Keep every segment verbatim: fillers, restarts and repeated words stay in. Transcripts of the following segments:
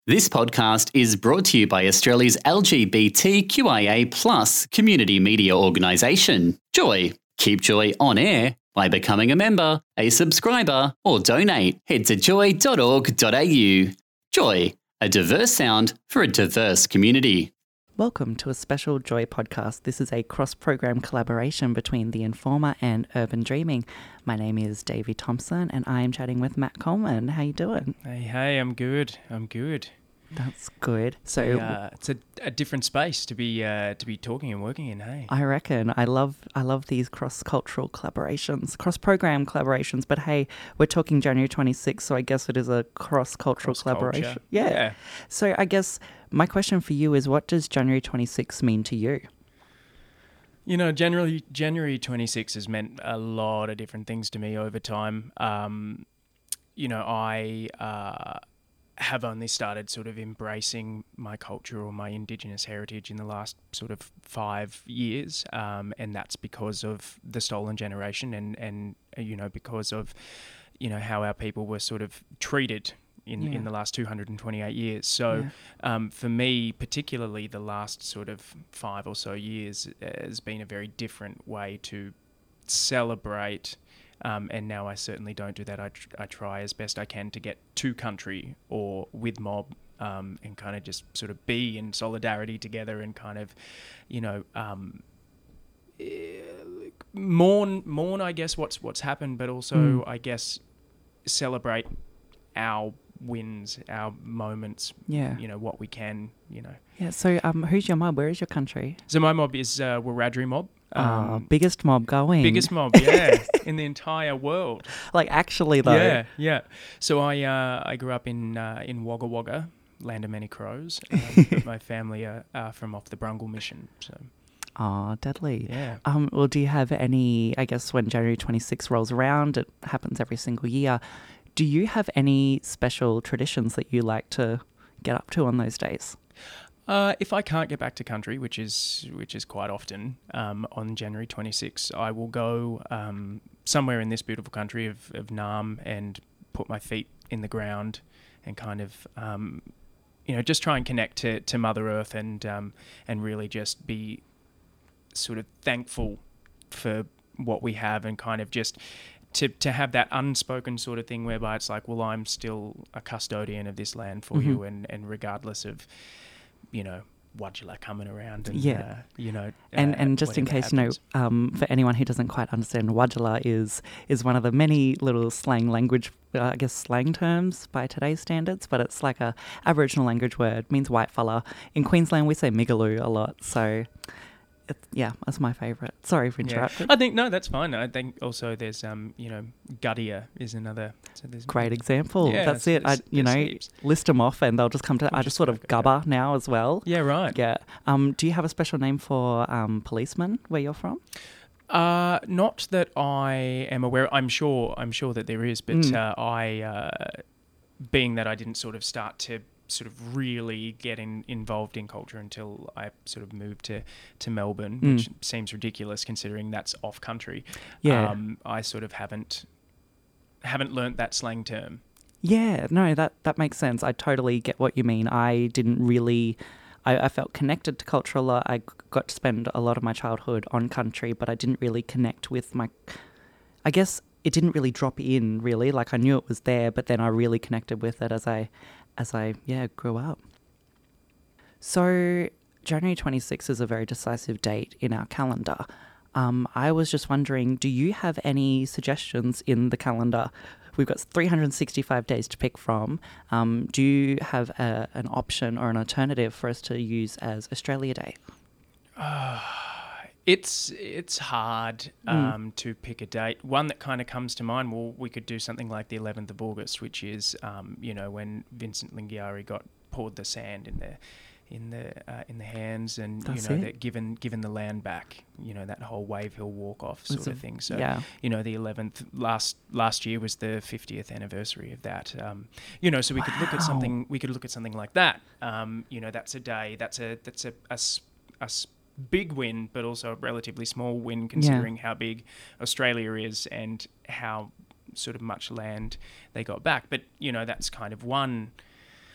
This podcast is brought to you by Australia's L G B T Q I A plus community media organisation, Joy. Keep Joy on air by becoming a member, a subscriber, or donate. Head to joy dot org dot a u. Joy, a diverse sound for a diverse community. Welcome to a special Joy podcast. This is a cross-program collaboration between The Informer and Urban Dreaming. My name is Davey Thompson and I am chatting with Matt Coleman. How you doing? Hey, hey, I'm good. I'm good. That's good. So Yeah, it's a, a different space to be uh, to be talking and working in. Hey, I reckon I love I love these cross-cultural collaborations, cross-program collaborations. But hey, we're talking January twenty-sixth, so I guess it is a cross-cultural Cross-culture. collaboration. Yeah. Yeah. So I guess my question for you is, what does January twenty-sixth mean to you? You know, generally January twenty-sixth has meant a lot of different things to me over time. Um, you know, I uh, have only started sort of embracing my culture or my Indigenous heritage in the last sort of five years, um, and that's because of the stolen generation and and you know because of you know how our people were sort of treated in, Yeah. in the last two hundred twenty-eight years. So Yeah. um, for me, particularly the last sort of five or so years has been a very different way to celebrate. Um, and now I certainly don't do that. I, tr- I try as best I can to get to country or with mob um, and kind of just sort of be in solidarity together and kind of, you know, um, eh, mourn, mourn, I guess, what's what's happened, but also, Mm. I guess, celebrate our wins, our moments, Yeah. you know, what we can, you know. Yeah. So um, who's your mob? Where is your country? So my mob is uh, Wiradjuri mob. Ah, Um, biggest mob going. biggest mob, yeah, in the entire world. Like actually though. Yeah, yeah. So I uh, I grew up in uh, in Wagga Wagga, land of many crows. Um, but my family are, are from off the Brungle Mission. So Oh, deadly. yeah. Um, well, do you have any, I guess when January twenty-sixth rolls around, it happens every single year. Do you have any special traditions that you like to get up to on those days? Uh, if I can't get back to country, which is which is quite often, um, on January twenty-sixth, I will go um, somewhere in this beautiful country of, of Naarm and put my feet in the ground and kind of, um, you know, just try and connect to, to Mother Earth and um, and really just be sort of thankful for what we have and kind of just to to have that unspoken sort of thing whereby it's like, well, I'm still a custodian of this land for Mhm. you, and, and regardless of, you know, Wadjala coming around and, Yeah. uh, you know. And uh, and just in whatever case you know, happens. um, for anyone who doesn't quite understand, Wadjala is is one of the many little slang language, uh, I guess slang terms by today's standards, but it's like a Aboriginal language word, means white fella. In Queensland, we say migaloo a lot, so it's, yeah, that's my favourite. Sorry for Yeah. interrupting. I think, no, that's fine. I think also there's, um, you know, Guddia is another. So there's Great example. Yeah, That's it. I, there's- you know, there's heaps. list them off and they'll just come to. We'll I just just sort go- of go- gubba now as well. Yeah, right. Yeah. Um. Do you have a special name for um policemen where you're from? Uh, not that I am aware. I'm sure. I'm sure that there is, but Mm. uh, I, uh, being that I didn't sort of start to sort of really get in, involved in culture until I sort of moved to to Melbourne, Mm. which seems ridiculous considering that's off country. Yeah. Um, I sort of haven't haven't learnt that slang term. Yeah. No, that that makes sense. I totally get what you mean. I didn't really. I, I felt connected to culture a lot. I g- got to spend a lot of my childhood on country, but I didn't really connect with my. I guess it didn't really drop in. Really, like I knew it was there, but then I really connected with it as I, as I yeah grew up. So January twenty-sixth is a very decisive date in our calendar. Um, I was just wondering, do you have any suggestions in the calendar? We've got three hundred sixty-five days to pick from. Um, do you have a, an option or an alternative for us to use as Australia Day? It's it's hard Mm. um, to pick a date. One that kind of comes to mind, well, we could do something like the eleventh of August, which is, um, you know, when Vincent Lingiari got poured the sand in the in the uh, in the hands, and That's you know, it. that given given the land back, you know, that whole Wave Hill walk off It's sort a- of thing. So yeah. you know, the eleventh last last year was the fiftieth anniversary of that. Um, you know, so we could look at Wow. something. We could look at something like that. Um, you know, that's a day. That's a that's a, a s- a s- big win, but also a relatively small win considering how big Australia is and how sort of much land they got back. But you know, that's kind of one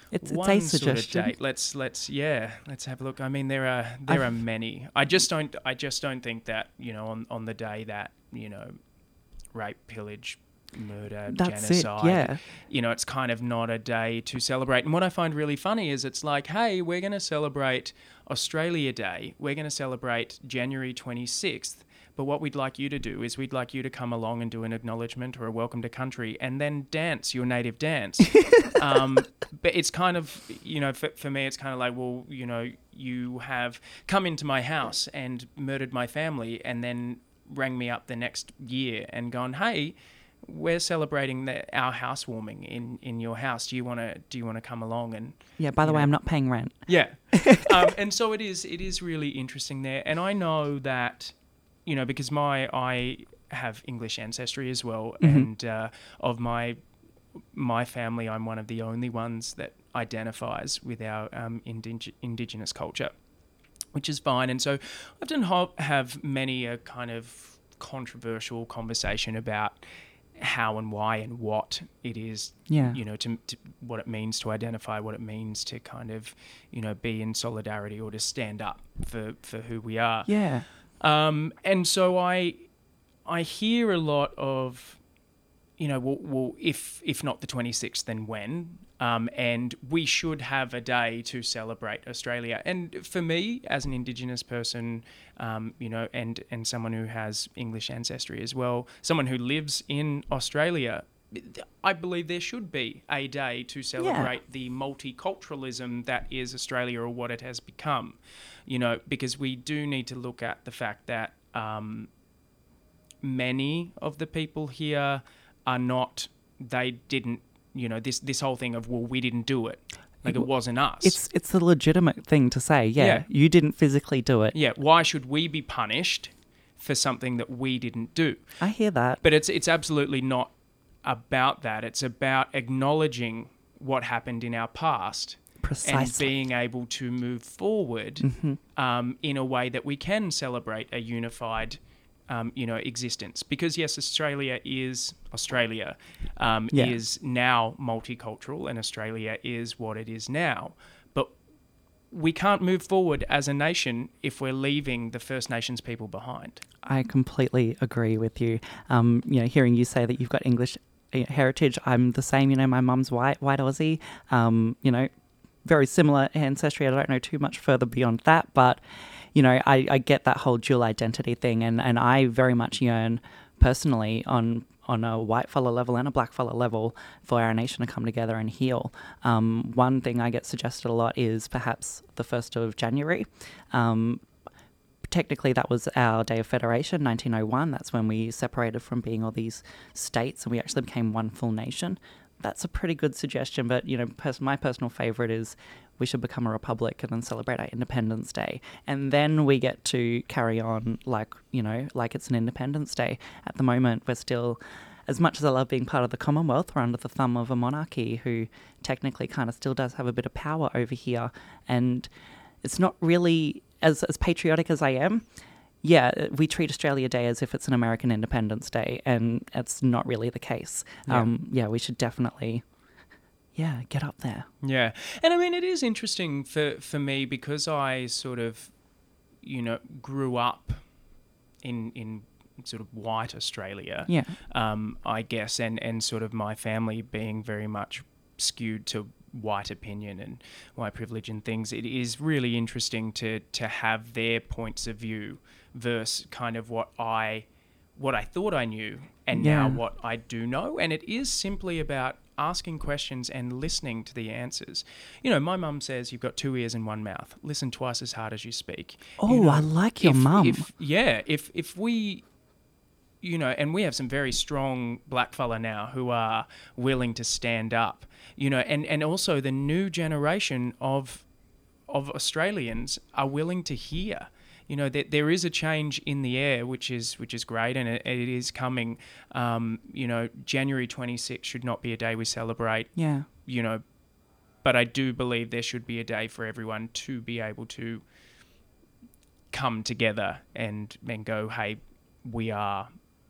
It's, it's one a sort suggestion. of date. Let's let's yeah, let's have a look. I mean, there are there I've- are many. I just don't I just don't think that, you know, on on the day that, you know, rape, pillage, murder, That's it, genocide, yeah. you know, it's kind of not a day to celebrate. And what I find really funny is it's like, hey, we're going to celebrate Australia Day. We're going to celebrate January twenty-sixth. But what we'd like you to do is we'd like you to come along and do an acknowledgement or a welcome to country and then dance your native dance. um, but it's kind of, you know, for, for me, it's kind of like, well, you know, you have come into my house and murdered my family and then rang me up the next year and gone, hey, we're celebrating the, our housewarming in, in your house. Do you want to do you want to come along? And Yeah, by the you way, know, I'm not paying rent. yeah. um, and so it is it is really interesting there. And I know that, you know, because my I have English ancestry as well, Mm-hmm. and uh, of my my family, I'm one of the only ones that identifies with our um, indig- indigenous culture, which is fine. And so I often ho- have many a kind of controversial conversation about how and why and what it is, Yeah. you know, to, to what it means to identify, what it means to kind of, you know, be in solidarity or to stand up for, for who we are. Yeah. Um, and so I, I hear a lot of, you know, well, well if if not the twenty-sixth, then when? Um, and we should have a day to celebrate Australia. And for me, as an Indigenous person, um, you know, and and someone who has English ancestry as well, someone who lives in Australia, I believe there should be a day to celebrate yeah. the multiculturalism that is Australia or what it has become. You know, because we do need to look at the fact that um, many of the people here are not, they didn't, you know, this this whole thing of, well, we didn't do it. Like, it wasn't us. It's it's a legitimate thing to say, yeah, Yeah. you didn't physically do it. Yeah, why should we be punished for something that we didn't do? I hear that. But it's it's absolutely not about that. It's about acknowledging what happened in our past. Precisely. And being able to move forward mm-hmm. um, in a way that we can celebrate a unified, um, you know, existence. Because yes, Australia is Australia um, yeah. is now multicultural, and Australia is what it is now. But we can't move forward as a nation if we're leaving the First Nations people behind. I completely agree with you. Um, you know, hearing you say that you've got English heritage, I'm the same. You know, my mum's white, white Aussie. Um, you know. Very similar ancestry. I don't know too much further beyond that, but, you know, I, I get that whole dual identity thing, and, and I very much yearn personally on on a white fella level and a black fella level for our nation to come together and heal. Um, one thing I get suggested a lot is perhaps the first of January. Um, technically, that was our Day of Federation, nineteen oh one. That's when we separated from being all these states and we actually became one full nation. That's a pretty good suggestion, but, you know, pers- my personal favourite is we should become a republic and then celebrate our Independence Day. And then we get to carry on like, you know, like it's an Independence Day. At the moment, we're still, as much as I love being part of the Commonwealth, we're under the thumb of a monarchy who technically kind of still does have a bit of power over here. And it's not really, as, as patriotic as I am, yeah, we treat Australia Day as if it's an American Independence Day, and it's not really the case. Yeah, um, yeah we should definitely, yeah, get up there. Yeah. And I mean, it is interesting for, for me because I sort of, you know, grew up in in sort of white Australia, yeah. um, I guess, and, and sort of my family being very much skewed to white opinion and white privilege and things. It is really interesting to to have their points of view versus kind of what I what I thought I knew and yeah. now what I do know. And it is simply about asking questions and listening to the answers. You know, my mum says you've got two ears and one mouth. Listen twice as hard as you speak. Oh, you know, I like your if, mum. If, yeah, if if we, you know, and we have some very strong blackfella now who are willing to stand up, you know, and, and also the new generation of of Australians are willing to hear. You know, that there is a change in the air, which is which is great, and it, it is coming. Um, you know, January twenty-sixth should not be a day we celebrate. Yeah. You know, but I do believe there should be a day for everyone to be able to come together and and go, hey, we are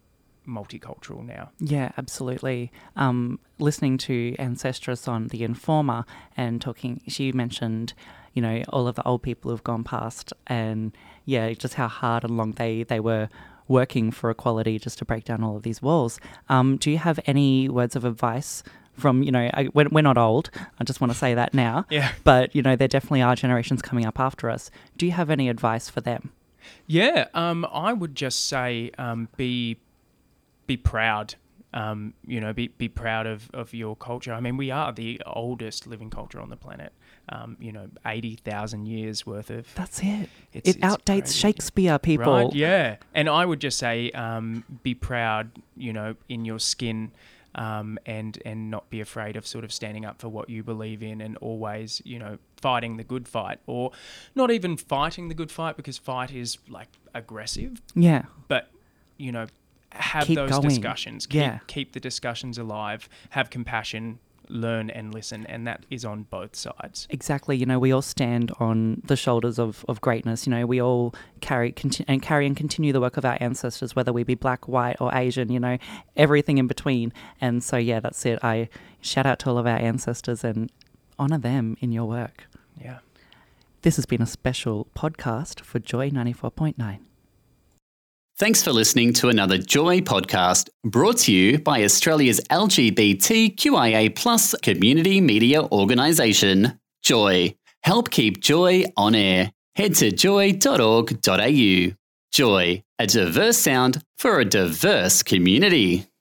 multicultural now. Yeah, absolutely. Um, listening to Ancestress on The Informer and talking, she mentioned, you know, all of the old people who've gone past and, yeah, just how hard and long they, they were working for equality just to break down all of these walls. Um, do you have any words of advice from, you know, I, we're, we're not old, I just want to say that now, Yeah. but, you know, there definitely are generations coming up after us. Do you have any advice for them? Yeah, um, I would just say um, be be proud. Um, you know, be be proud of, of your culture. I mean, we are the oldest living culture on the planet. Um, you know, eighty thousand years worth of. That's it. It's, it it's outdates crazy. Shakespeare, people. Right? Yeah, and I would just say, um, be proud. You know, in your skin. Um, and and not be afraid of sort of standing up for what you believe in, and always, you know, fighting the good fight, or not even fighting the good fight, because fight is like aggressive. Yeah. But, you know, have Keep those going. discussions. Keep, Yeah. keep the discussions alive. Have compassion. Learn and listen, and that is on both sides. Exactly. You know, we all stand on the shoulders of, of greatness. You know, we all carry conti- and carry and continue the work of our ancestors, whether we be black, white, or Asian, you know, everything in between. And so, yeah, that's it. I shout out to all of our ancestors and honour them in your work. Yeah. This has been a special podcast for Joy ninety-four point nine. Thanks for listening to another Joy podcast brought to you by Australia's L G B T Q I A plus community media organisation, Joy. Help keep Joy on air. Head to joy dot org dot a u. Joy, a diverse sound for a diverse community.